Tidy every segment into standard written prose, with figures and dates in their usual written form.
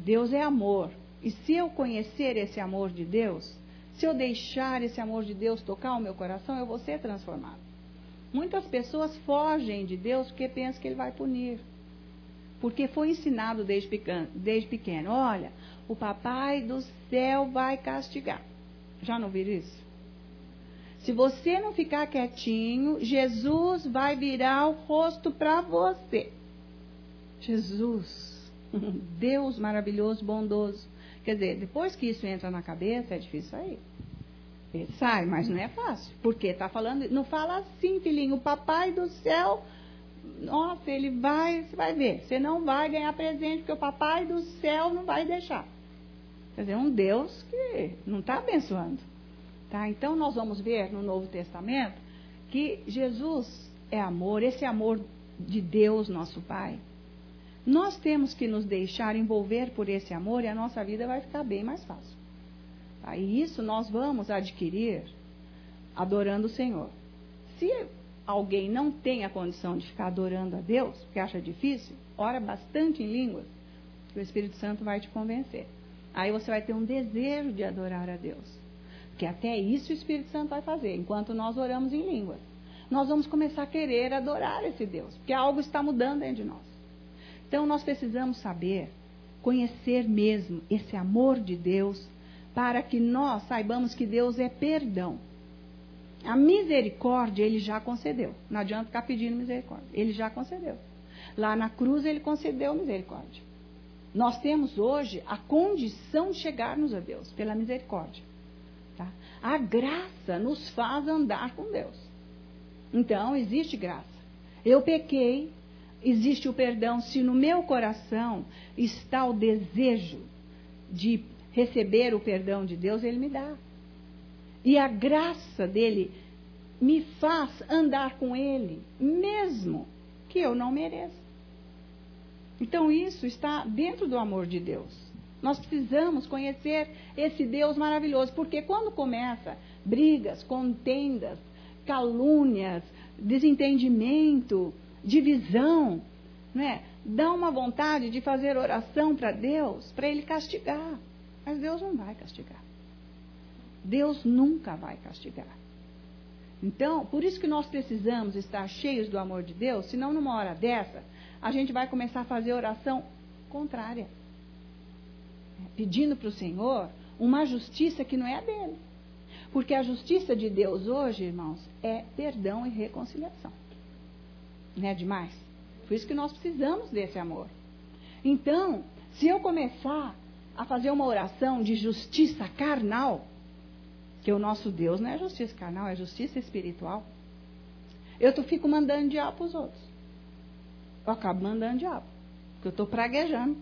Deus é amor. E se eu conhecer esse amor de Deus, se eu deixar esse amor de Deus tocar o meu coração, eu vou ser transformado. Muitas pessoas fogem de Deus porque pensam que Ele vai punir. Porque foi ensinado desde pequeno. Olha, o papai do céu vai castigar. Já não viram isso? Se você não ficar quietinho, Jesus vai virar o rosto para você. Jesus, Deus maravilhoso, bondoso. Quer dizer, depois que isso entra na cabeça, é difícil sair. Ele sai, mas não é fácil. Porque está falando, não fala assim, filhinho, o papai do céu, nossa, ele vai, você vai ver, você não vai ganhar presente, porque o papai do céu não vai deixar. Quer dizer, um Deus que não está abençoando. Tá? Então, nós vamos ver no Novo Testamento que Jesus é amor, esse amor de Deus, nosso Pai. Nós temos que nos deixar envolver por esse amor e a nossa vida vai ficar bem mais fácil. Tá? E isso nós vamos adquirir adorando o Senhor. Se alguém não tem a condição de ficar adorando a Deus, porque acha difícil, ora bastante em línguas, que o Espírito Santo vai te convencer. Aí você vai ter um desejo de adorar a Deus. Porque até isso o Espírito Santo vai fazer, enquanto nós oramos em línguas. Nós vamos começar a querer adorar esse Deus, porque algo está mudando dentro de nós. Então, nós precisamos saber, conhecer mesmo esse amor de Deus, para que nós saibamos que Deus é perdão. A misericórdia, Ele já concedeu. Não adianta ficar pedindo misericórdia. Ele já concedeu. Lá na cruz, Ele concedeu misericórdia. Nós temos hoje a condição de chegarmos a Deus, pela misericórdia. Tá? A graça nos faz andar com Deus. Então, existe graça. Eu pequei. Existe o perdão, se no meu coração está o desejo de receber o perdão de Deus, Ele me dá. E a graça dele me faz andar com Ele, mesmo que eu não mereça. Então isso está dentro do amor de Deus. Nós precisamos conhecer esse Deus maravilhoso, porque quando começa brigas, contendas, calúnias, desentendimento, divisão, né? Dá uma vontade de fazer oração para Deus, para Ele castigar. Mas Deus não vai castigar. Deus nunca vai castigar. Então, por isso que nós precisamos estar cheios do amor de Deus, senão numa hora dessa, a gente vai começar a fazer oração contrária. Pedindo para o Senhor uma justiça que não é a dele. Porque a justiça de Deus hoje, irmãos, é perdão e reconciliação. Não é demais? Por isso que nós precisamos desse amor. Então, se eu começar a fazer uma oração de justiça carnal, que o nosso Deus não é justiça carnal, é justiça espiritual, eu fico mandando diabo para os outros. Eu acabo mandando diabo, porque eu estou praguejando.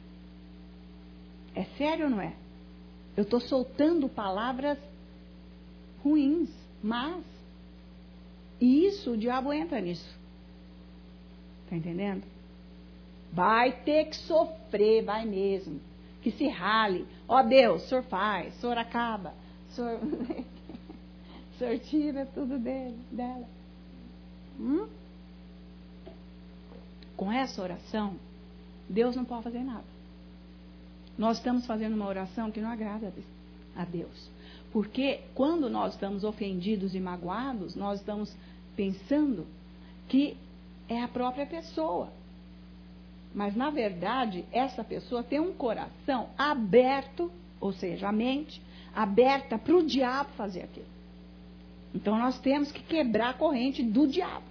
É sério ou não é? Eu estou soltando palavras ruins, más. E isso, o diabo entra nisso. Está entendendo? Vai ter que sofrer, vai mesmo. Que se rale. Ó Deus, o Senhor faz, o Senhor acaba, o Senhor, o Senhor tira tudo dela. Com essa oração, Deus não pode fazer nada. Nós estamos fazendo uma oração que não agrada a Deus. Porque quando nós estamos ofendidos e magoados, nós estamos pensando que é a própria pessoa. Mas, na verdade, essa pessoa tem um coração aberto, ou seja, a mente aberta para o diabo fazer aquilo. Então, nós temos que quebrar a corrente do diabo.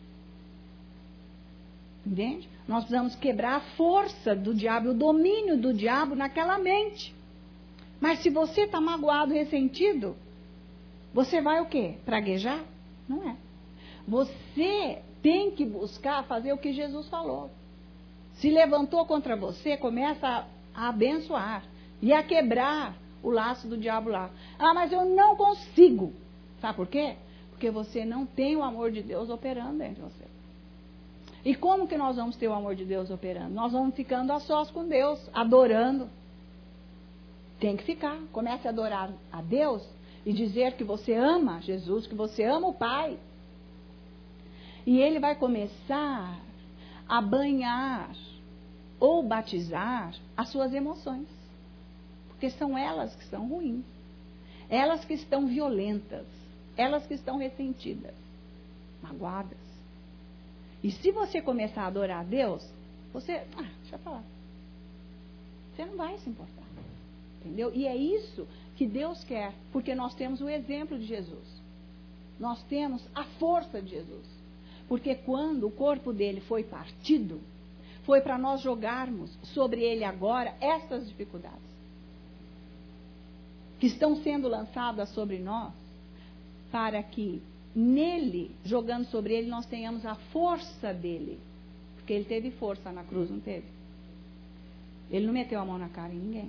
Entende? Nós precisamos quebrar a força do diabo, o domínio do diabo naquela mente. Mas se você está magoado, ressentido, você vai o quê? Praguejar? Não é. Você tem que buscar fazer o que Jesus falou. Se levantou contra você, começa a abençoar e a quebrar o laço do diabo lá. Ah, mas eu não consigo. Sabe por quê? Porque você não tem o amor de Deus operando dentro de você. E como que nós vamos ter o amor de Deus operando? Nós vamos ficando a sós com Deus, adorando. Tem que ficar. Comece a adorar a Deus e dizer que você ama Jesus, que você ama o Pai. E Ele vai começar a banhar ou batizar as suas emoções. Porque são elas que são ruins. Elas que estão violentas. Elas que estão ressentidas, magoadas. E se você começar a adorar a Deus, você... deixa eu falar. Você não vai se importar. Entendeu? E é isso que Deus quer, porque nós temos o exemplo de Jesus. Nós temos a força de Jesus. Porque quando o corpo dele foi partido, foi para nós jogarmos sobre ele agora essas dificuldades que estão sendo lançadas sobre nós, para que nele, jogando sobre ele, nós tenhamos a força dele. Porque ele teve força na cruz, não teve? Ele não meteu a mão na cara em ninguém.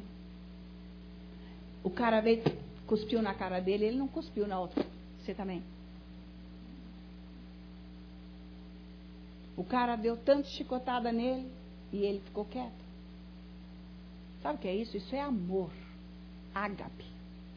O cara veio, cuspiu na cara dele, ele não cuspiu na outra. Você também. O cara deu tanta chicotada nele e ele ficou quieto. Sabe o que é isso? Isso é amor. Ágape.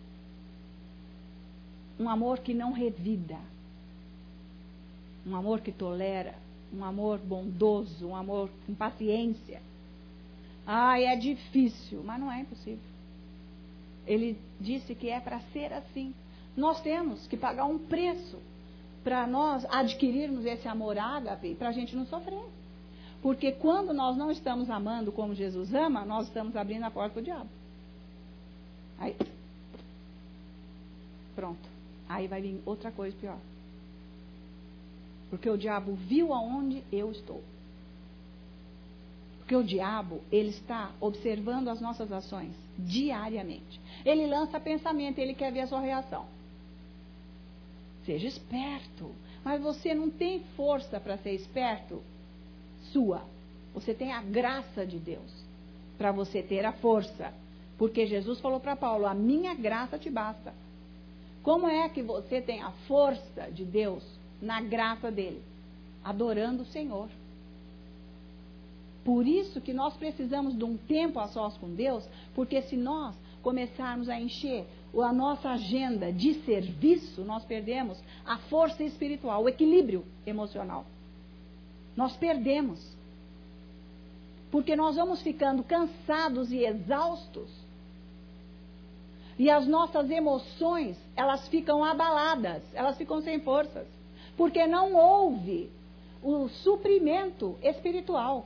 Um amor que não revida. Um amor que tolera. Um amor bondoso. Um amor com paciência. É difícil, mas não é impossível. Ele disse que é para ser assim. Nós temos que pagar um preço para nós adquirirmos esse amor ágape, para a gente não sofrer. Porque quando nós não estamos amando como Jesus ama, nós estamos abrindo a porta para o diabo. Aí, pronto. Aí vai vir outra coisa pior. Porque o diabo viu aonde eu estou. Porque o diabo, ele está observando as nossas ações diariamente. Ele lança pensamento, ele quer ver a sua reação. Seja esperto. Mas você não tem força para ser esperto sua. Você tem a graça de Deus para você ter a força. Porque Jesus falou para Paulo, a minha graça te basta. Como é que você tem a força de Deus na graça dele? Adorando o Senhor. Por isso que nós precisamos de um tempo a sós com Deus, porque se nós começarmos a encher a nossa agenda de serviço, nós perdemos a força espiritual, o equilíbrio emocional. Nós perdemos. Porque nós vamos ficando cansados e exaustos. E as nossas emoções, elas ficam abaladas, elas ficam sem forças. Porque não houve o suprimento espiritual.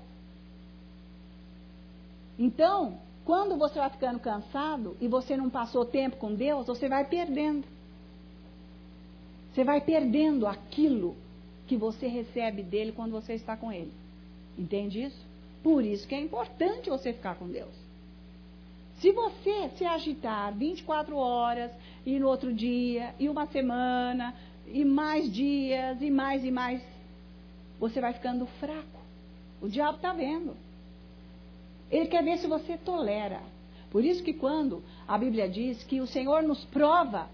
Então, quando você vai ficando cansado e você não passou tempo com Deus, você vai perdendo. Você vai perdendo aquilo que você recebe dele quando você está com ele. Entende isso? Por isso que é importante você ficar com Deus. Se você se agitar 24 horas, e no outro dia, e uma semana, e mais dias, e mais, você vai ficando fraco. O diabo está vendo. Ele quer ver se você tolera. Por isso que quando a Bíblia diz que o Senhor nos prova,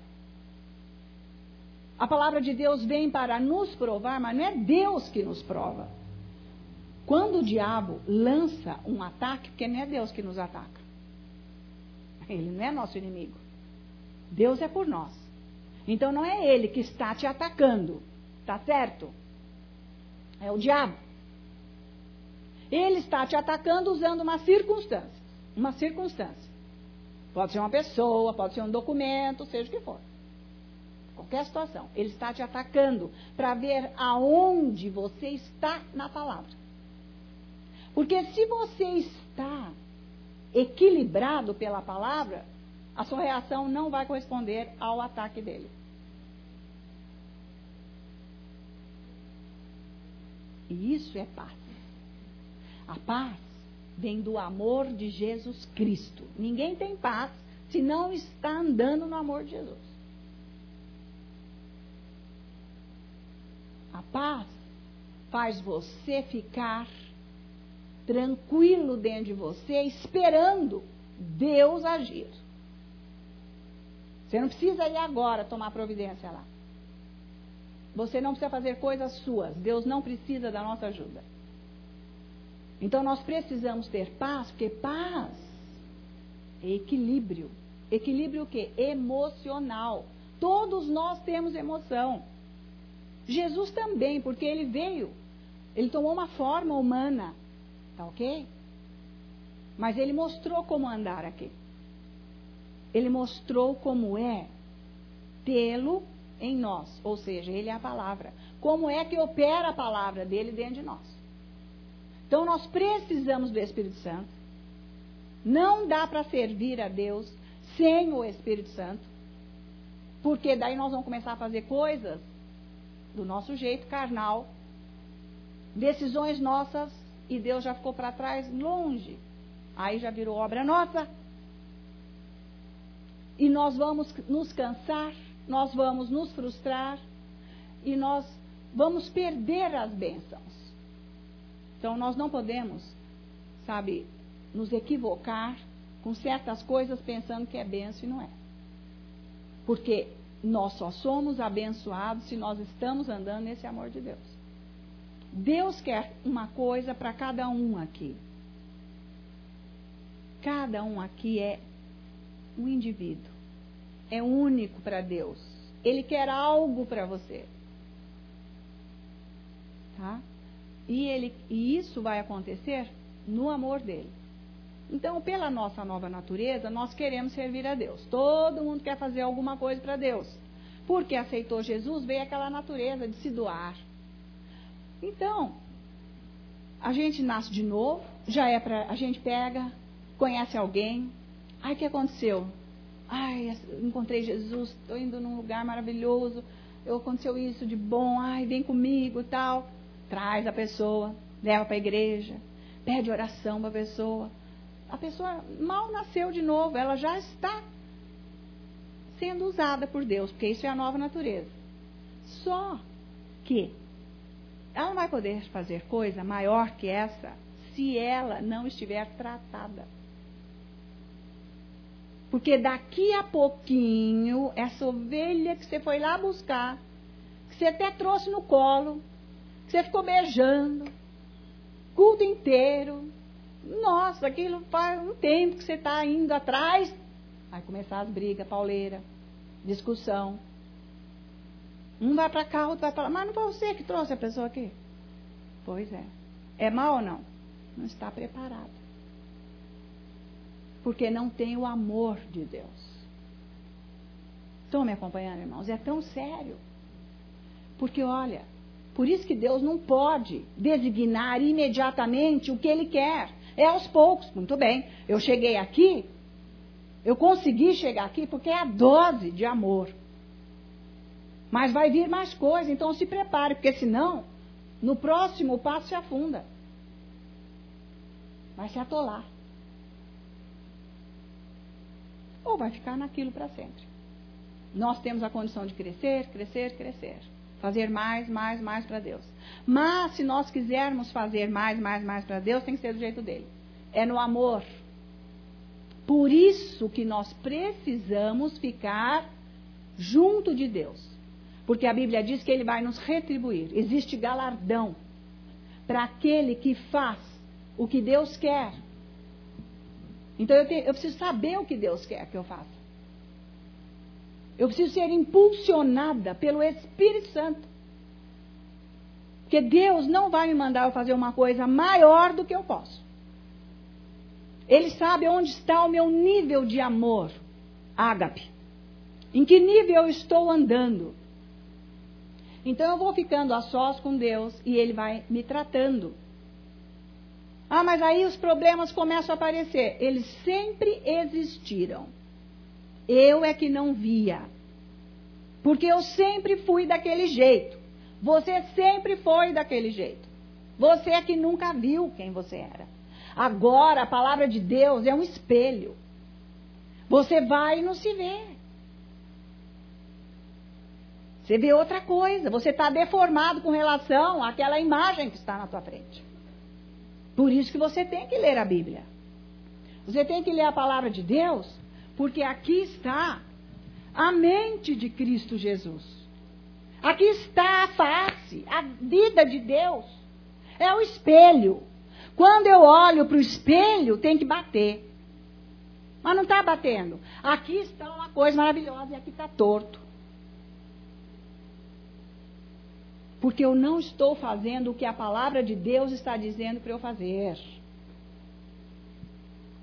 a palavra de Deus vem para nos provar, mas não é Deus que nos prova. Quando o diabo lança um ataque, porque não é Deus que nos ataca. Ele não é nosso inimigo. Deus é por nós. Então não é ele que está te atacando. Tá certo? É o diabo. Ele está te atacando usando uma circunstância. Uma circunstância. Pode ser uma pessoa, pode ser um documento, seja o que for. Qualquer situação. Ele está te atacando para ver aonde você está na palavra. Porque se você está equilibrado pela palavra, a sua reação não vai corresponder ao ataque dele. E isso é paz. A paz vem do amor de Jesus Cristo. Ninguém tem paz se não está andando no amor de Jesus. A paz faz você ficar tranquilo dentro de você, esperando Deus agir. Você não precisa ir agora tomar providência lá. Você não precisa fazer coisas suas. Deus não precisa da nossa ajuda. Então nós precisamos ter paz, porque paz é equilíbrio. Equilíbrio o quê? Emocional. Todos nós temos emoção. Jesus também, porque ele veio, ele tomou uma forma humana. Tá ok? Mas Ele mostrou como andar aqui. Ele mostrou como é tê-lo em nós. Ou seja, Ele é a palavra. Como é que opera a palavra dele dentro de nós. Então nós precisamos do Espírito Santo. Não dá para servir a Deus sem o Espírito Santo. Porque daí nós vamos começar a fazer coisas do nosso jeito carnal. Decisões nossas e Deus já ficou para trás, longe. Aí já virou obra nossa. E nós vamos nos cansar, nós vamos nos frustrar e nós vamos perder as bênçãos. Então nós não podemos, sabe, nos equivocar com certas coisas pensando que é bênção e não é. Porque nós só somos abençoados se nós estamos andando nesse amor de Deus. Deus quer uma coisa para cada um aqui. Cada um aqui é um indivíduo. É único para Deus. Ele quer algo para você. Tá? E isso vai acontecer no amor dele. Então, pela nossa nova natureza, nós queremos servir a Deus. Todo mundo quer fazer alguma coisa para Deus. Porque aceitou Jesus, veio aquela natureza de se doar. Então, a gente nasce de novo, a gente pega, conhece alguém. Ai, o que aconteceu? Ai, encontrei Jesus, estou indo num lugar maravilhoso, aconteceu isso de bom, ai, vem comigo e tal. Traz a pessoa, leva para a igreja, pede oração para a pessoa. A pessoa mal nasceu de novo, ela já está sendo usada por Deus, porque isso é a nova natureza. Só que ela não vai poder fazer coisa maior que essa se ela não estiver tratada. Porque daqui a pouquinho, essa ovelha que você foi lá buscar, que você até trouxe no colo, que você ficou beijando, culto inteiro, nossa, aquilo faz um tempo que você está indo atrás, vai começar as brigas, pauleira, discussão. Um vai para cá, outro vai para lá. Mas não foi você que trouxe a pessoa aqui? Pois é. É mal ou não? Não está preparado. Porque não tem o amor de Deus. Estão me acompanhando, irmãos? É tão sério. Porque, olha, por isso que Deus não pode designar imediatamente o que Ele quer. É aos poucos. Muito bem. Eu cheguei aqui, eu consegui chegar aqui porque é a dose de amor. Mas vai vir mais coisa, então se prepare, porque senão, no próximo passo se afunda. Vai se atolar. Ou vai ficar naquilo para sempre. Nós temos a condição de crescer, crescer, crescer. Fazer mais, mais, mais para Deus. Mas se nós quisermos fazer mais, mais, mais para Deus, tem que ser do jeito dele. É no amor. Por isso que nós precisamos ficar junto de Deus. Porque a Bíblia diz que Ele vai nos retribuir. Existe galardão para aquele que faz o que Deus quer. Então eu preciso saber o que Deus quer que eu faça. Eu preciso ser impulsionada pelo Espírito Santo. Porque Deus não vai me mandar eu fazer uma coisa maior do que eu posso. Ele sabe onde está o meu nível de amor, ágape. Em que nível eu estou andando. Então eu vou ficando a sós com Deus e Ele vai me tratando. Ah, mas aí os problemas começam a aparecer. Eles sempre existiram. Eu é que não via. Porque eu sempre fui daquele jeito. Você sempre foi daquele jeito. Você é que nunca viu quem você era. Agora a palavra de Deus é um espelho. Você vai e não se vê. Você vê outra coisa. Você está deformado com relação àquela imagem que está na tua frente. Por isso que você tem que ler a Bíblia. Você tem que ler a palavra de Deus, porque aqui está a mente de Cristo Jesus. Aqui está a face, a vida de Deus. É o espelho. Quando eu olho para o espelho, tem que bater. Mas não está batendo. Aqui está uma coisa maravilhosa e aqui está torto. Porque eu não estou fazendo o que a palavra de Deus está dizendo para eu fazer.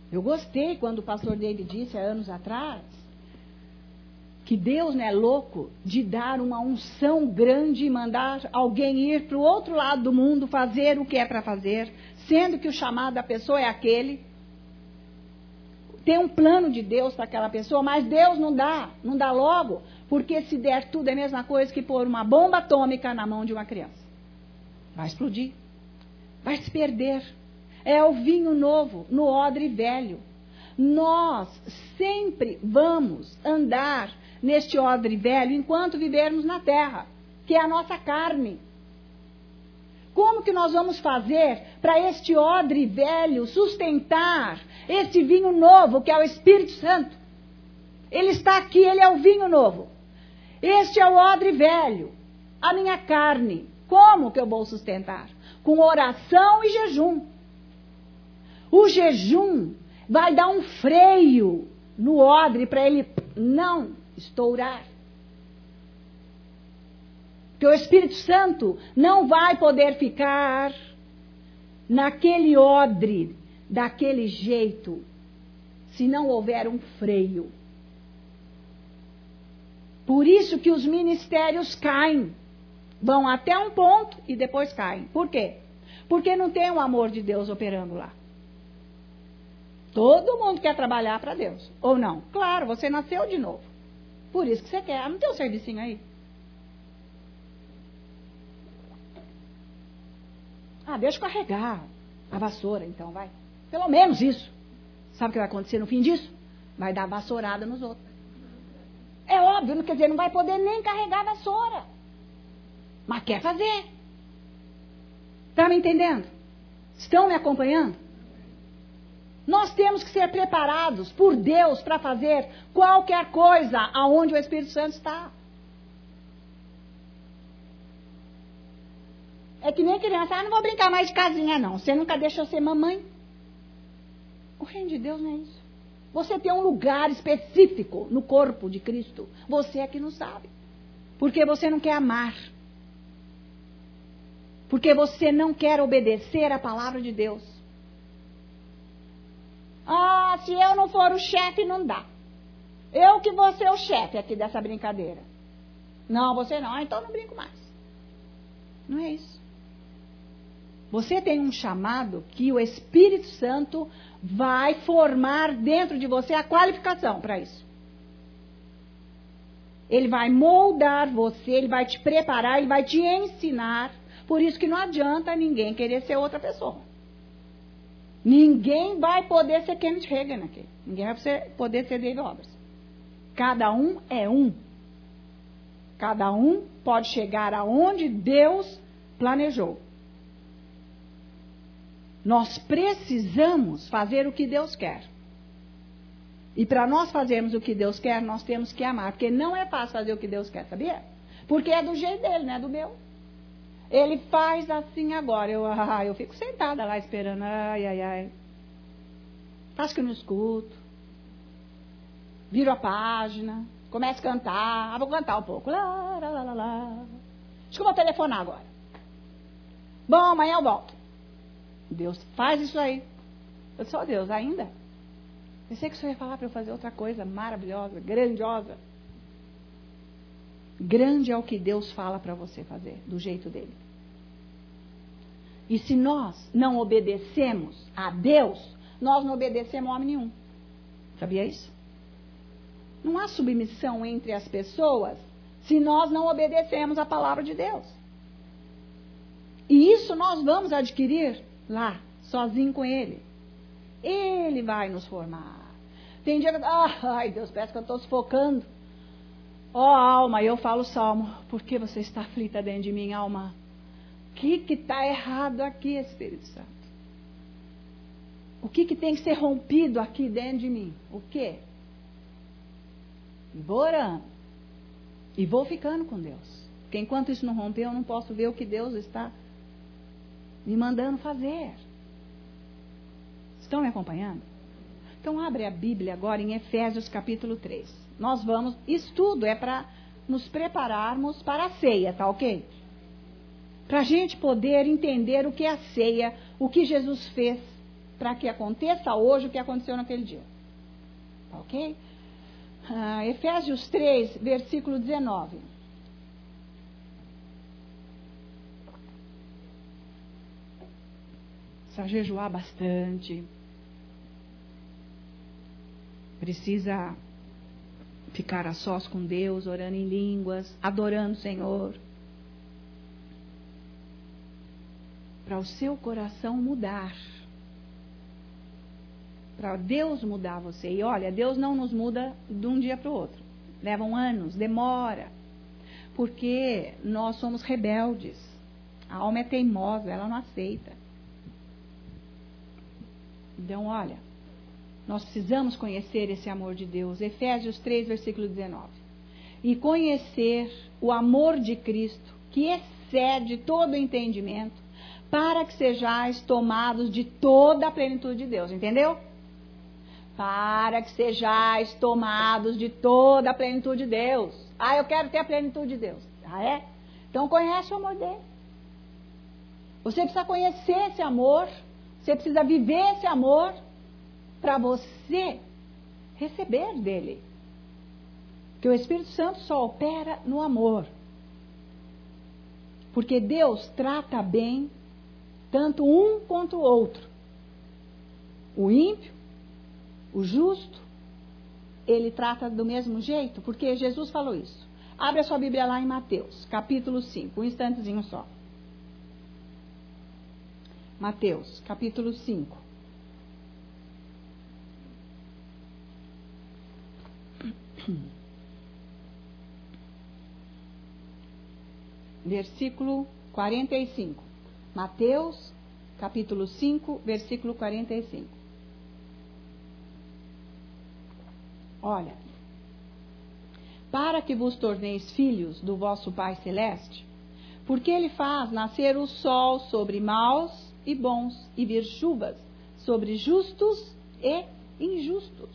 Eu gostei quando o pastor David disse há anos atrás que Deus não é louco de dar uma unção grande e mandar alguém ir para o outro lado do mundo fazer o que é para fazer, sendo que o chamado da pessoa é aquele. Tem um plano de Deus para aquela pessoa, mas Deus não dá logo, porque se der tudo é a mesma coisa que pôr uma bomba atômica na mão de uma criança. Vai explodir, vai se perder. É o vinho novo no odre velho. Nós sempre vamos andar neste odre velho enquanto vivermos na terra, que é a nossa carne. Como que nós vamos fazer para este odre velho sustentar esse vinho novo, que é o Espírito Santo? Ele está aqui, ele é o vinho novo. Este é o odre velho, a minha carne. Como que eu vou sustentar? Com oração e jejum. O jejum vai dar um freio no odre para ele não estourar. Porque o Espírito Santo não vai poder ficar naquele odre, daquele jeito, se não houver um freio. Por isso que os ministérios caem. Vão até um ponto e depois caem. Por quê? Porque não tem o amor de Deus operando lá. Todo mundo quer trabalhar para Deus, ou não? Claro, você nasceu de novo. Por isso que você quer. Não tem um servicinho aí? Deixa eu carregar a vassoura, então, vai. Pelo menos isso. Sabe o que vai acontecer no fim disso? Vai dar vassourada nos outros. É óbvio, não quer dizer, não vai poder nem carregar a vassoura. Mas quer fazer. Está me entendendo? Estão me acompanhando? Nós temos que ser preparados por Deus para fazer qualquer coisa aonde o Espírito Santo está. É que nem criança, não vou brincar mais de casinha não, você nunca deixou ser mamãe. O reino de Deus não é isso. Você tem um lugar específico no corpo de Cristo, você é que não sabe. Porque você não quer amar. Porque você não quer obedecer a palavra de Deus. Se eu não for o chefe, não dá. Eu que vou ser o chefe aqui dessa brincadeira. Não, você não. Então não brinco mais. Não é isso. Você tem um chamado que o Espírito Santo vai formar dentro de você a qualificação para isso. Ele vai moldar você, ele vai te preparar, ele vai te ensinar. Por isso que não adianta ninguém querer ser outra pessoa. Ninguém vai poder ser Kenneth Hagin aqui. Ninguém vai poder ser David Roberts. Cada um é um. Cada um pode chegar aonde Deus planejou. Nós precisamos fazer o que Deus quer. E para nós fazermos o que Deus quer, nós temos que amar. Porque não é fácil fazer o que Deus quer, sabia? Porque é do jeito dele, não é do meu. Ele faz assim agora. Eu fico sentada lá esperando. Ai. Acho que eu não escuto. Viro a página. Começo a cantar. Vou cantar um pouco. Lá. Acho que eu vou telefonar agora. Bom, amanhã eu volto. Deus faz isso aí. Eu disse, Deus, ainda? Pensei que o Senhor ia falar para eu fazer outra coisa maravilhosa, grandiosa. Grande é o que Deus fala para você fazer, do jeito dele. E se nós não obedecemos a Deus, nós não obedecemos a homem nenhum. Sabia isso? Não há submissão entre as pessoas se nós não obedecemos a palavra de Deus. E isso nós vamos adquirir lá, sozinho com Ele. Ele vai nos formar. Tem dia que ai Deus, parece que eu estou sufocando. Alma, eu falo o salmo. Por que você está aflita dentro de mim, alma? O que está errado aqui, Espírito Santo? O que tem que ser rompido aqui dentro de mim? O quê? E vou orando. E vou ficando com Deus. Porque enquanto isso não romper, eu não posso ver o que Deus está me mandando fazer. Estão me acompanhando? Então abre a Bíblia agora em Efésios capítulo 3. Nós vamos, isso tudo é para nos prepararmos para a ceia, tá ok? Para a gente poder entender o que é a ceia, o que Jesus fez para que aconteça hoje o que aconteceu naquele dia. Ok? Efésios 3, versículo 19. Precisa jejuar bastante. Precisa ficar a sós com Deus, orando em línguas, adorando o Senhor. Para o seu coração mudar. Para Deus mudar você. E olha, Deus não nos muda de um dia para o outro. Levam anos, demora. Porque nós somos rebeldes. A alma é teimosa, ela não aceita. Então, olha, nós precisamos conhecer esse amor de Deus. Efésios 3, versículo 19. E conhecer o amor de Cristo, que excede todo o entendimento, para que sejais tomados de toda a plenitude de Deus. Entendeu? Para que sejais tomados de toda a plenitude de Deus. Eu quero ter a plenitude de Deus. É? Então conhece o amor dele. Você precisa conhecer esse amor. Você precisa viver esse amor para você receber dele. Porque o Espírito Santo só opera no amor. Porque Deus trata bem tanto um quanto o outro. O ímpio, o justo, ele trata do mesmo jeito, porque Jesus falou isso. Abre a sua Bíblia lá em Mateus, capítulo 5, um instantezinho só. Mateus, capítulo 5. Versículo 45. Mateus, capítulo 5, versículo 45. Olha. Para que vos torneis filhos do vosso Pai Celeste, porque Ele faz nascer o sol sobre maus e bons, e vir chuvas sobre justos e injustos.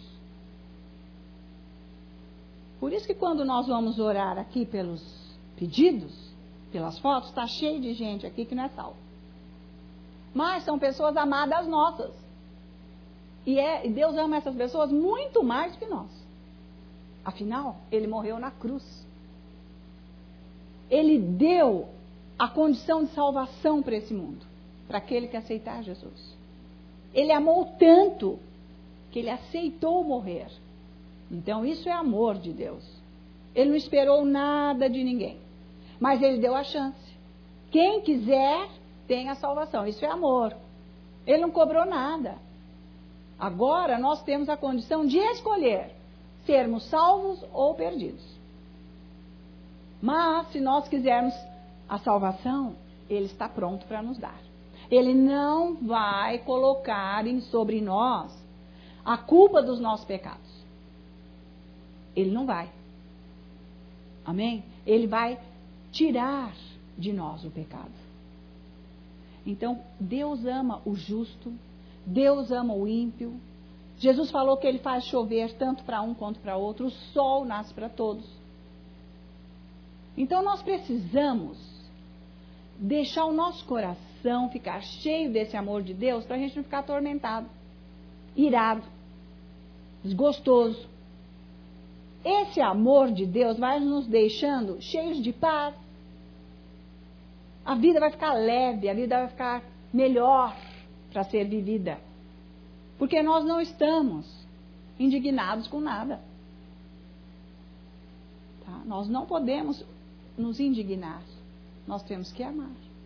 Por isso que quando nós vamos orar aqui pelos pedidos, pelas fotos, está cheio de gente aqui que não é salvo. Mas são pessoas amadas nossas. E Deus ama essas pessoas muito mais que nós. Afinal, Ele morreu na cruz. Ele deu a condição de salvação para esse mundo, para aquele que aceitar Jesus. Ele amou tanto que Ele aceitou morrer. Então, isso é amor de Deus. Ele não esperou nada de ninguém, mas Ele deu a chance. Quem quiser, tem a salvação. Isso é amor. Ele não cobrou nada. Agora, nós temos a condição de escolher sermos salvos ou perdidos. Mas, se nós quisermos a salvação, Ele está pronto para nos dar. Ele não vai colocar sobre nós a culpa dos nossos pecados. Ele não vai. Amém? Ele vai tirar de nós o pecado. Então, Deus ama o justo, Deus ama o ímpio. Jesus falou que Ele faz chover tanto para um quanto para outro, o sol nasce para todos. Então, nós precisamos deixar o nosso coração ficar cheio desse amor de Deus, para a gente não ficar atormentado, irado, desgostoso. Esse amor de Deus vai nos deixando cheios de paz. A vida vai ficar leve, a vida vai ficar melhor para ser vivida. Porque nós não estamos indignados com nada. Tá? Nós não podemos nos indignar. Nós temos que amar.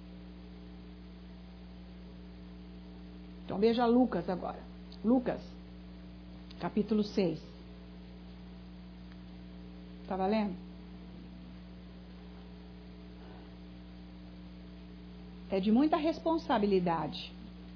Então veja Lucas agora. Lucas, capítulo 6. Está valendo? É de muita responsabilidade,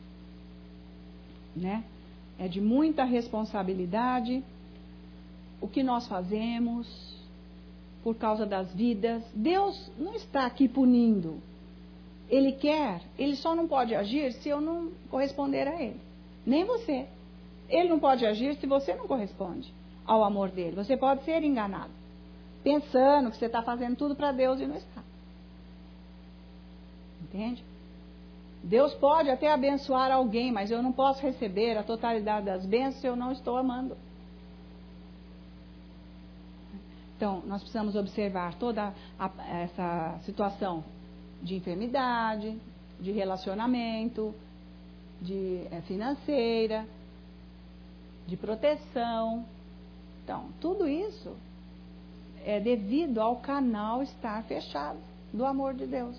né? É de muita responsabilidade o que nós fazemos por causa das vidas. Deus não está aqui punindo. Ele quer, Ele só não pode agir se eu não corresponder a Ele. Nem você. Ele não pode agir se você não corresponde ao amor dele. Você pode ser enganado, pensando que você está fazendo tudo para Deus e não está. Entende? Deus pode até abençoar alguém, mas eu não posso receber a totalidade das bênçãos se eu não estou amando. Então, nós precisamos observar toda essa situação de enfermidade, de relacionamento, de financeira, de proteção. Então, tudo isso é devido ao canal estar fechado do amor de Deus.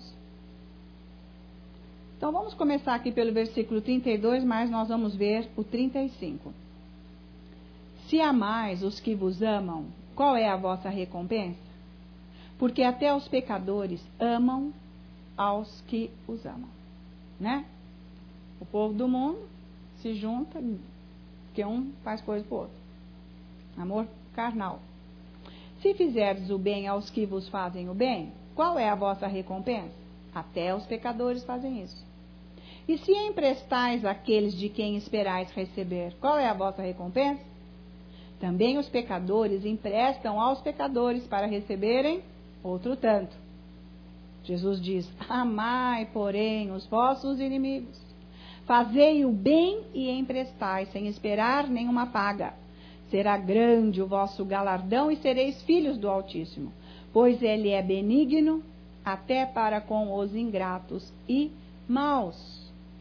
Então, vamos começar aqui pelo versículo 32, mas nós vamos ver o 35. Se amais os que vos amam, qual é a vossa recompensa? Porque até os pecadores amam aos que os amam. Né? O povo do mundo se junta, porque um faz coisa para o outro. Amor carnal. Se fizerdes o bem aos que vos fazem o bem, qual é a vossa recompensa? Até os pecadores fazem isso. E se emprestais àqueles de quem esperais receber, qual é a vossa recompensa? Também os pecadores emprestam aos pecadores para receberem outro tanto. Jesus diz: amai, porém, os vossos inimigos. Fazei o bem e emprestai, sem esperar nenhuma paga. Será grande o vosso galardão e sereis filhos do Altíssimo, pois ele é benigno até para com os ingratos e maus.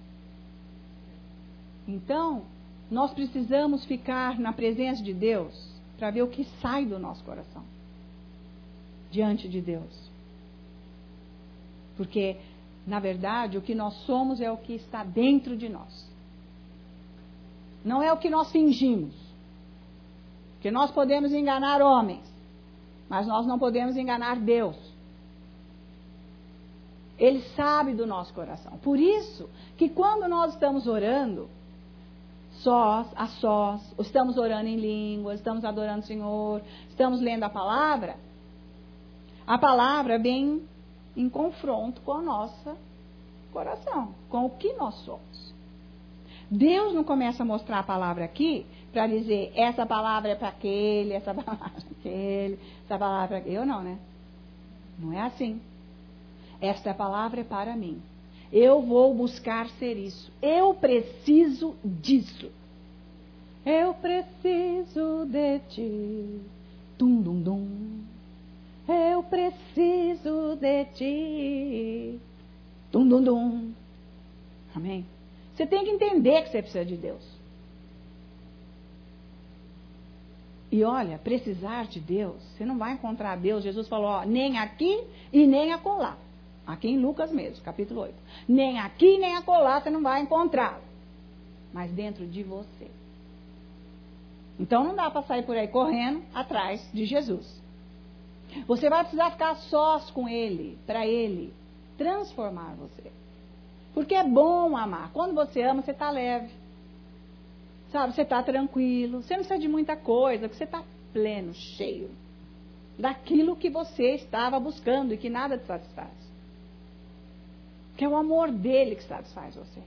Então, nós precisamos ficar na presença de Deus para ver o que sai do nosso coração diante de Deus. Porque, na verdade, o que nós somos é o que está dentro de nós. Não é o que nós fingimos. Porque nós podemos enganar homens, mas nós não podemos enganar Deus. Ele sabe do nosso coração. Por isso que quando nós estamos orando, a sós, estamos orando em línguas, estamos adorando o Senhor, estamos lendo a palavra vem em confronto com o nosso coração, com o que nós somos. Deus não começa a mostrar a palavra aqui para dizer, essa palavra é para aquele, essa palavra é para aquele, essa palavra é para aquele. Eu não, né? Não é assim. Esta palavra é para mim. Eu vou buscar ser isso. Eu preciso disso. Eu preciso de ti. Dum, dum, dum. Eu preciso de ti. Dum, dum, dum. Amém? Você tem que entender que você precisa de Deus. E olha, precisar de Deus, você não vai encontrar Deus. Jesus falou, ó, nem aqui e nem acolá. Aqui em Lucas mesmo, capítulo 8. Nem aqui nem acolá você não vai encontrá-lo. Mas dentro de você. Então não dá para sair por aí correndo atrás de Jesus. Você vai precisar ficar sós com Ele, para Ele transformar você. Porque é bom amar. Quando você ama, você está leve. Sabe, você está tranquilo. Você não precisa de muita coisa, porque você está pleno, cheio daquilo que você estava buscando e que nada te satisfaz. Que é o amor dele que satisfaz você.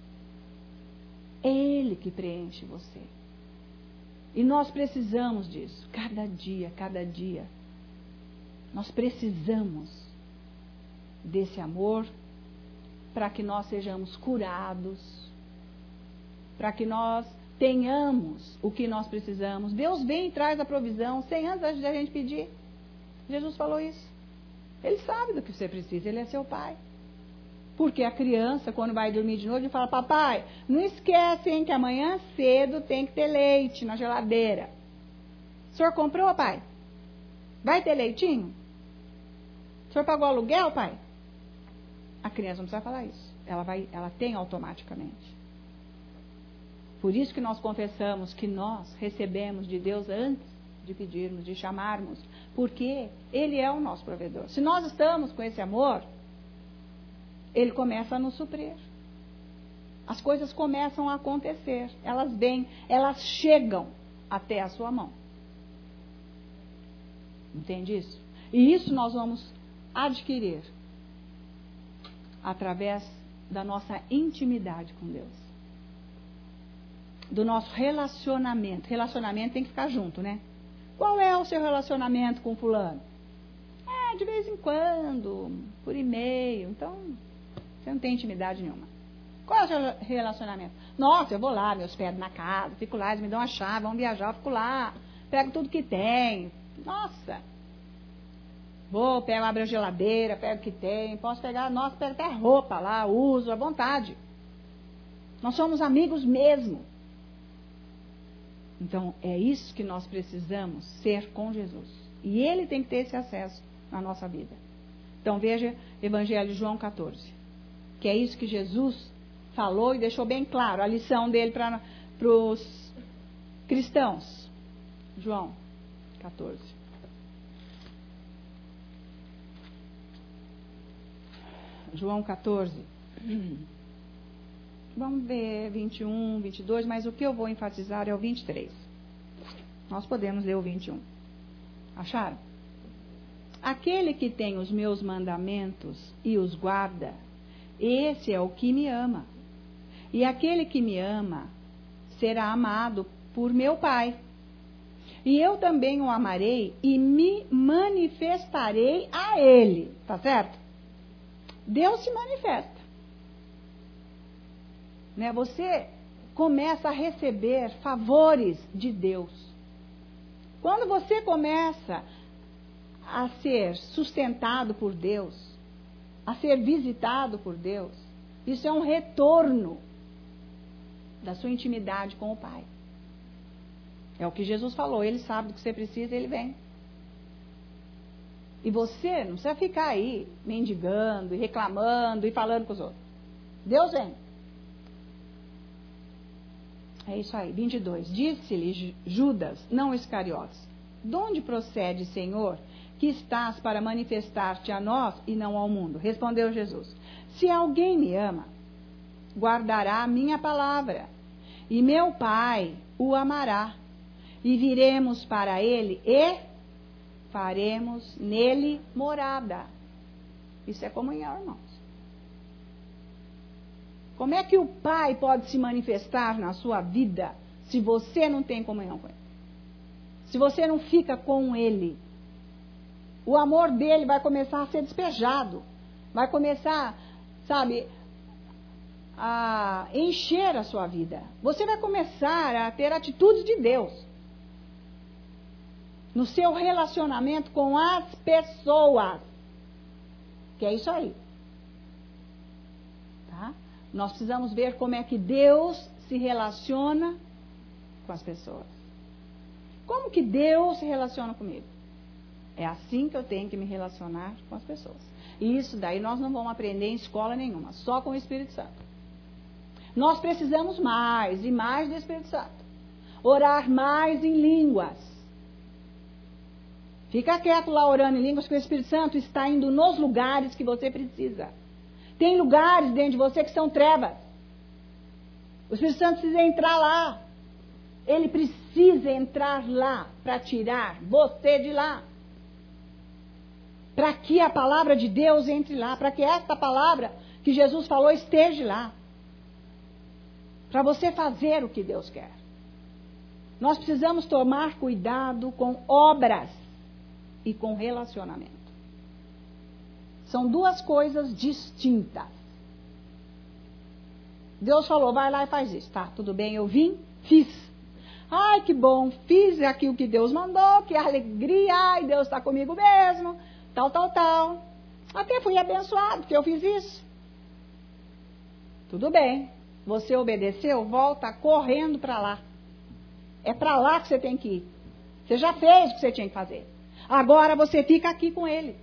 É ele que preenche você. E nós precisamos disso. Cada dia, cada dia. Nós precisamos desse amor para que nós sejamos curados. Para que nós tenhamos o que nós precisamos. Deus vem e traz a provisão sem antes da gente pedir. Jesus falou isso. Ele sabe do que você precisa. Ele é seu pai. Porque a criança, quando vai dormir de noite, fala, papai, não esquece, hein, que amanhã cedo tem que ter leite na geladeira. O senhor comprou, pai? Vai ter leitinho? O senhor pagou aluguel, pai? A criança não precisa falar isso. Ela tem automaticamente. Por isso que nós confessamos que nós recebemos de Deus antes de pedirmos, de chamarmos. Porque Ele é o nosso provedor. Se nós estamos com esse amor, Ele começa a nos suprir. As coisas começam a acontecer. Elas vêm, elas chegam até a sua mão. Entende isso? E isso nós vamos adquirir através da nossa intimidade com Deus. Do nosso relacionamento. Relacionamento tem que ficar junto, né? Qual é o seu relacionamento com fulano? De vez em quando, por e-mail. Então, você não tem intimidade nenhuma. Qual é o seu relacionamento? Nossa, eu vou lá, me hospedo na casa, fico lá, eles me dão a chave, vamos viajar, eu fico lá, pego tudo que tem. Nossa. Vou, pego, abro a geladeira, pego o que tem, posso pegar, nossa, pego até roupa lá, uso à vontade. Nós somos amigos mesmo. Então, é isso que nós precisamos ser com Jesus. E Ele tem que ter esse acesso na nossa vida. Então, veja Evangelho de João 14. Que é isso que Jesus falou e deixou bem claro. A lição dele para os cristãos. João 14. João 14. Vamos ver 21, 22, mas o que eu vou enfatizar é o 23. Nós podemos ler o 21. Acharam? Aquele que tem os meus mandamentos e os guarda, esse é o que me ama. E aquele que me ama será amado por meu Pai. E eu também o amarei e me manifestarei a ele. Tá certo? Deus se manifesta. Né? Você começa a receber favores de Deus. Quando você começa a ser sustentado por Deus, a ser visitado por Deus, isso é um retorno da sua intimidade com o Pai. É o que Jesus falou, Ele sabe do que você precisa, Ele vem. E você não precisa ficar aí mendigando e reclamando e falando com os outros. Deus vem. É isso aí, 22. Disse-lhe Judas, não Iscariotes: de onde procede, Senhor, que estás para manifestar-te a nós e não ao mundo? Respondeu Jesus: se alguém me ama, guardará a minha palavra, e meu Pai o amará, e viremos para ele e faremos nele morada. Isso é comunhão, irmãos. Como é que o Pai pode se manifestar na sua vida se você não tem comunhão com Ele? Se você não fica com Ele? O amor dele vai começar a ser despejado. Vai começar, sabe, a encher a sua vida. Você vai começar a ter atitudes de Deus no seu relacionamento com as pessoas. Que é isso aí. Tá? Nós precisamos ver como é que Deus se relaciona com as pessoas. Como que Deus se relaciona comigo? É assim que eu tenho que me relacionar com as pessoas. E isso daí nós não vamos aprender em escola nenhuma, só com o Espírito Santo. Nós precisamos mais e mais do Espírito Santo. Orar mais em línguas. Fica quieto lá orando em línguas, que o Espírito Santo está indo nos lugares que você precisa. Tem lugares dentro de você que são trevas. O Espírito Santo precisa entrar lá. Ele precisa entrar lá para tirar você de lá. Para que a palavra de Deus entre lá. Para que esta palavra que Jesus falou esteja lá. Para você fazer o que Deus quer. Nós precisamos tomar cuidado com obras e com relacionamento. São duas coisas distintas. Deus falou, vai lá e faz isso. Tá, tudo bem, eu vim, fiz. Ai, que bom, fiz aqui o que Deus mandou, que alegria, ai, Deus está comigo mesmo, tal. Até fui abençoado, porque eu fiz isso. Tudo bem, você obedeceu, volta correndo para lá. É para lá que você tem que ir. Você já fez o que você tinha que fazer. Agora você fica aqui com Ele.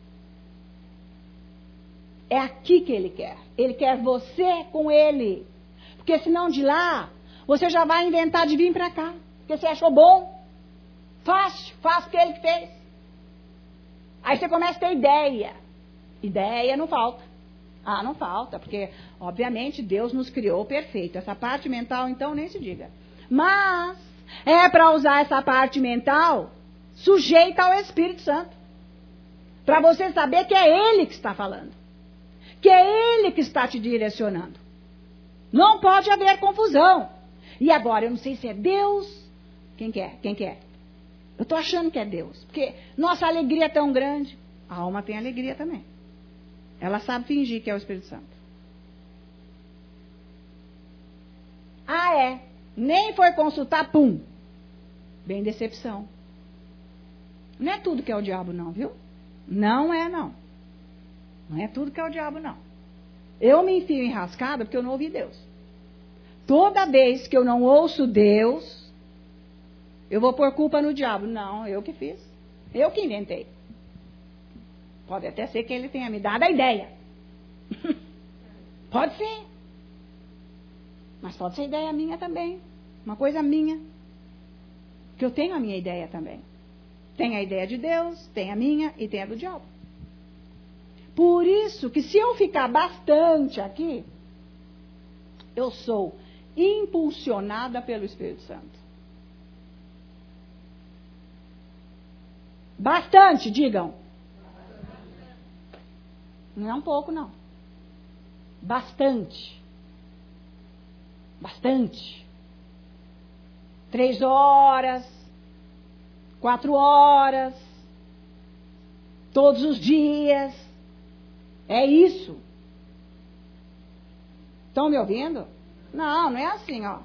É aqui que Ele quer. Ele quer você com Ele. Porque senão de lá, você já vai inventar de vir para cá. Porque você achou bom. Fácil, faça o que Ele fez. Aí você começa a ter ideia. Ideia não falta. Ah, não falta, porque obviamente Deus nos criou perfeito. Essa parte mental, então, nem se diga. Mas é para usar essa parte mental sujeita ao Espírito Santo. Para você saber que é Ele que está falando. Que é Ele que está te direcionando. Não pode haver confusão. E agora, eu não sei se é Deus. Quem que é? Eu estou achando que é Deus. Porque nossa alegria é tão grande. A alma tem alegria também. Ela sabe fingir que é o Espírito Santo. Ah, é. Nem foi consultar, pum. Bem decepção. Não é tudo que é o diabo, não, viu? Não é, não. Não é tudo que é o diabo, não. Eu me enfio enrascada porque eu não ouvi Deus. Toda vez que eu não ouço Deus, eu vou pôr culpa no diabo. Não, eu que fiz. Eu que inventei. Pode até ser que ele tenha me dado a ideia. Pode ser. Mas pode ser ideia minha também. Uma coisa minha. Que eu tenho a minha ideia também. Tem a ideia de Deus, tem a minha e tem a do diabo. Por isso que se eu ficar bastante aqui, eu sou impulsionada pelo Espírito Santo. Bastante, digam. Não é um pouco, não. Bastante. Bastante. 3 horas, 4 horas, todos os dias. É isso. Estão me ouvindo? Não, não é assim, ó.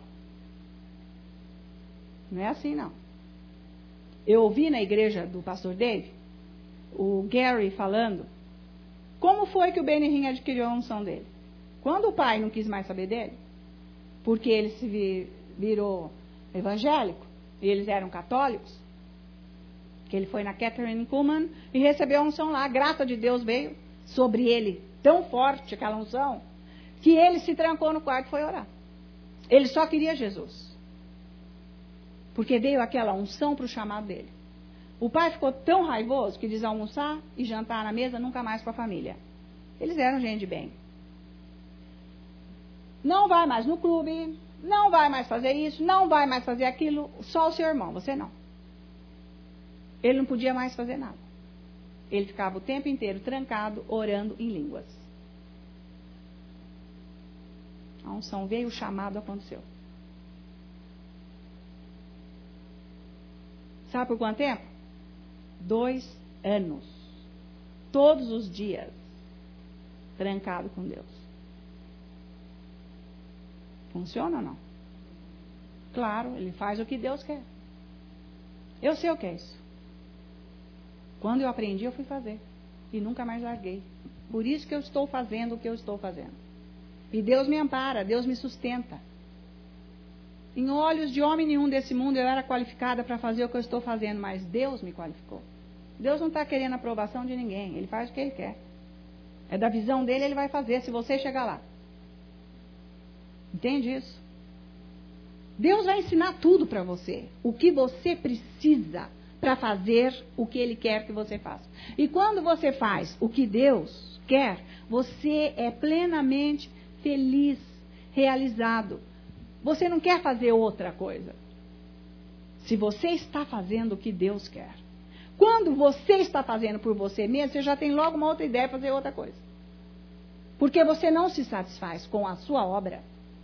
Não é assim, não. Eu ouvi na igreja do pastor Dave, o Gary falando, como foi que o Benny Hinn adquiriu a unção dele. Quando o pai não quis mais saber dele, porque ele se virou evangélico, e eles eram católicos, que ele foi na Catherine Kuhlman e recebeu a unção lá. A graça de Deus veio sobre ele, tão forte aquela unção, que ele se trancou no quarto e foi orar. Ele só queria Jesus. Porque veio aquela unção para o chamado dele. O pai ficou tão raivoso que quis almoçar e jantar na mesa nunca mais com a família. Eles eram gente de bem. Não vai mais no clube, não vai mais fazer isso, não vai mais fazer aquilo, só o seu irmão, você não. Ele não podia mais fazer nada. Ele ficava o tempo inteiro trancado, orando em línguas. A unção veio, o chamado aconteceu. Sabe por quanto tempo? 2 anos. Todos os dias. Trancado com Deus. Funciona ou não? Claro, ele faz o que Deus quer. Eu sei o que é isso. Quando eu aprendi, eu fui fazer. E nunca mais larguei. Por isso que eu estou fazendo o que eu estou fazendo. E Deus me ampara, Deus me sustenta. Em olhos de homem nenhum desse mundo eu era qualificada para fazer o que eu estou fazendo, mas Deus me qualificou. Deus não está querendo a aprovação de ninguém, Ele faz o que Ele quer. É da visão dele, Ele vai fazer, se você chegar lá. Entende isso? Deus vai ensinar tudo para você. O que você precisa para fazer o que Ele quer que você faça. E quando você faz o que Deus quer, você é plenamente feliz, realizado. Você não quer fazer outra coisa. Se você está fazendo o que Deus quer. Quando você está fazendo por você mesmo, você já tem logo uma outra ideia de fazer outra coisa. Porque você não se satisfaz com a sua obra.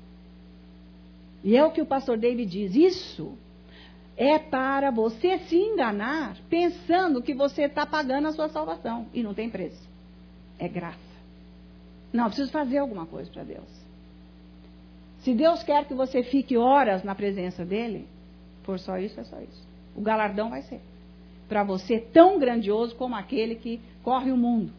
E é o que o pastor David diz. Isso é para você se enganar pensando que você está pagando a sua salvação. E não tem preço. É graça. Não, eu preciso fazer alguma coisa para Deus. Se Deus quer que você fique horas na presença dele, for só isso, é só isso. O galardão vai ser para você tão grandioso como aquele que corre o mundo.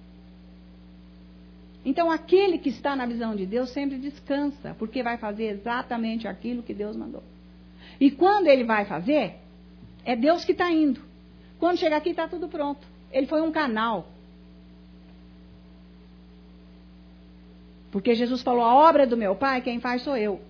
Então, aquele que está na visão de Deus sempre descansa, porque vai fazer exatamente aquilo que Deus mandou. E quando ele vai fazer, é Deus que está indo. Quando chega aqui, está tudo pronto. Ele foi um canal. Porque Jesus falou, a obra do meu Pai, quem faz sou eu.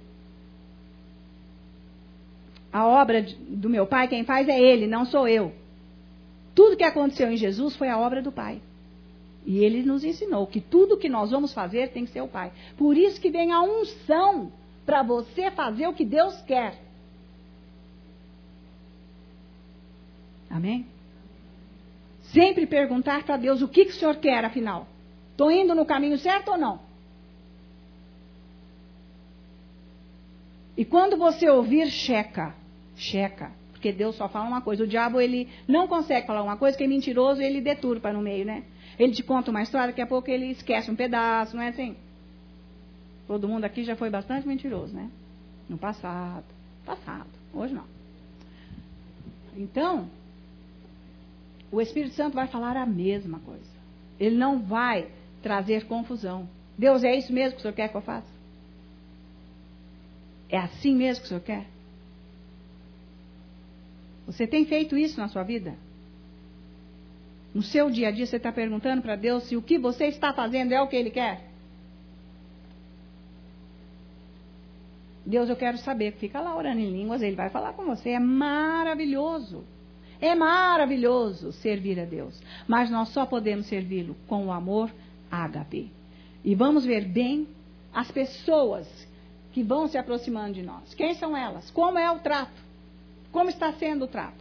A obra do meu Pai, quem faz é Ele, não sou eu. Tudo que aconteceu em Jesus foi a obra do Pai. E Ele nos ensinou que tudo que nós vamos fazer tem que ser o Pai. Por isso que vem a unção para você fazer o que Deus quer. Amém? Sempre perguntar para Deus o que o Senhor quer, afinal. Estou indo no caminho certo ou não? E quando você ouvir, checa. Porque Deus só fala uma coisa. O diabo, ele não consegue falar uma coisa, que é mentiroso, ele deturpa no meio, né? Ele te conta uma história, daqui a pouco ele esquece um pedaço, não é assim? Todo mundo aqui já foi bastante mentiroso, né? No passado. Hoje não. Então, o Espírito Santo vai falar a mesma coisa. Ele não vai trazer confusão. Deus, é isso mesmo que o Senhor quer que eu faça? É assim mesmo que o Senhor quer? Você tem feito isso na sua vida? No seu dia a dia você está perguntando para Deus se o que você está fazendo é o que Ele quer? Deus, eu quero saber. Fica lá orando em línguas, Ele vai falar com você. É maravilhoso. É maravilhoso servir a Deus. Mas nós só podemos servi-lo com o amor ágape. E vamos ver bem as pessoas que vão se aproximando de nós. Quem são elas? Como é o trato? Como está sendo o trato?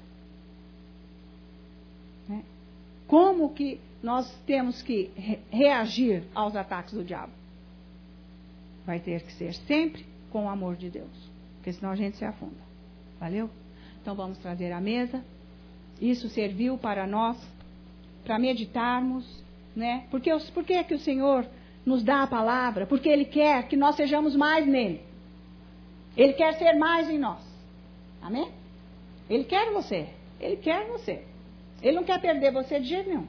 Né? Como que nós temos que reagir aos ataques do diabo? Vai ter que ser sempre com o amor de Deus. Porque senão a gente se afunda. Valeu? Então vamos trazer à mesa. Isso serviu para nós, para meditarmos, né? Por que é que o Senhor nos dá a palavra? Porque Ele quer que nós sejamos mais nele. Ele quer ser mais em nós. Amém? Ele quer você. Ele quer você. Ele não quer perder você de jeito nenhum.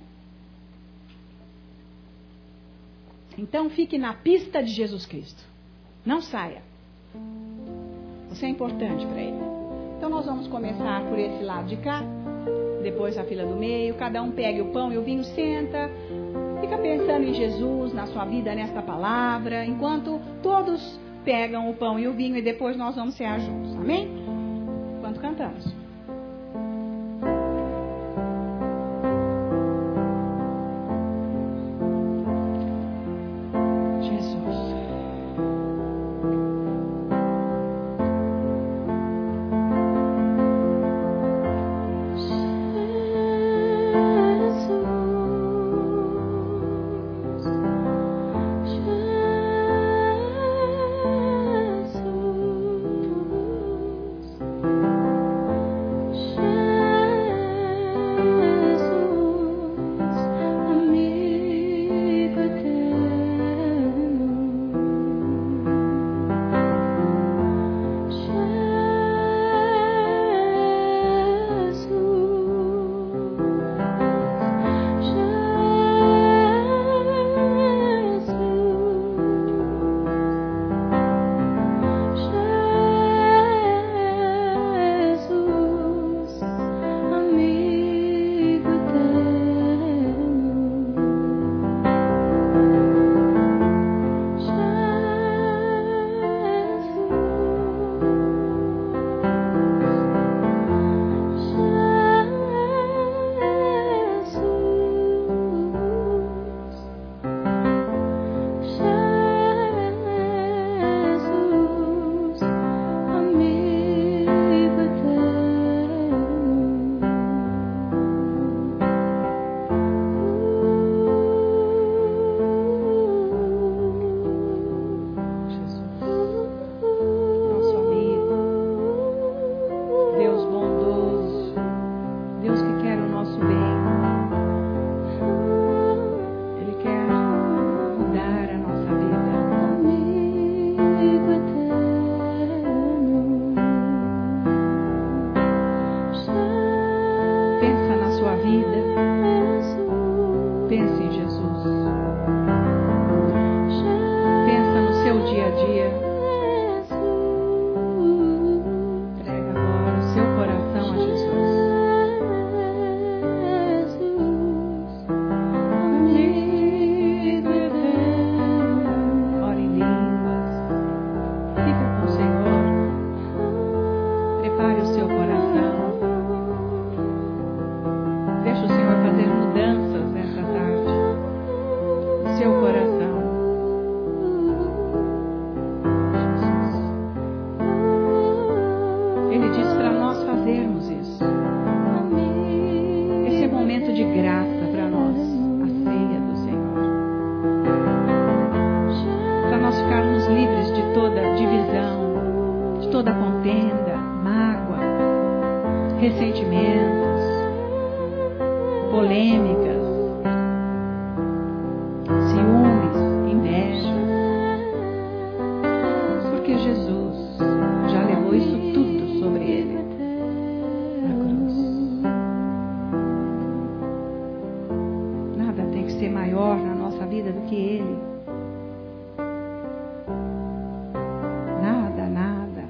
Então fique na pista de Jesus Cristo. Não saia. Você é importante para Ele. Então nós vamos começar por esse lado de cá. Depois a fila do meio. Cada um pegue o pão e o vinho, senta. Fica pensando em Jesus, na sua vida, nesta palavra. Enquanto todos pegam o pão e o vinho. E depois nós vamos cear juntos. Amém? Enquanto cantamos. Ressentimentos, polêmicas, ciúmes, invejas, porque Jesus já vida do que Ele. Nada, nada.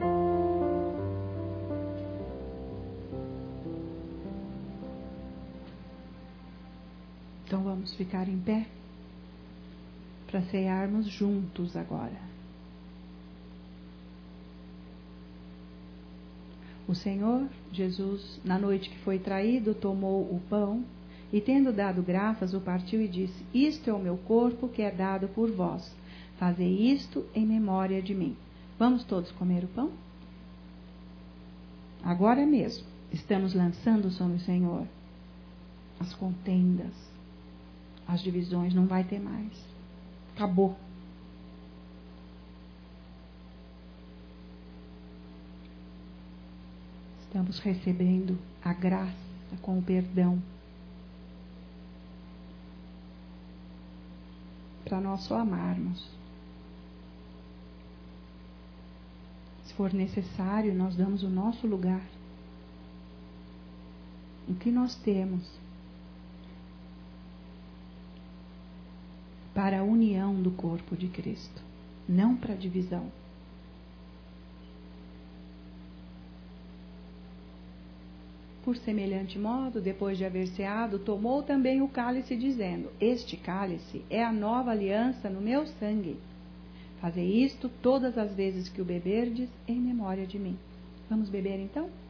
Então vamos ficar em pé para cearmos juntos agora. O Senhor Jesus, na noite que foi traído, tomou o pão e, tendo dado graças, o partiu e disse: Isto é o meu corpo que é dado por vós. Fazei isto em memória de mim. Vamos todos comer o pão? Agora mesmo estamos lançando sobre o Senhor as contendas, as divisões, não vai ter mais. Acabou. Estamos recebendo a graça com o perdão. Para nós só amarmos. Se for necessário, nós damos o nosso lugar. O que nós temos para a união do corpo de Cristo, não para a divisão. Por semelhante modo, depois de haver ceado, tomou também o cálice, dizendo: Este cálice é a nova aliança no meu sangue. Fazei isto todas as vezes que o beberdes, em memória de mim. Vamos beber então?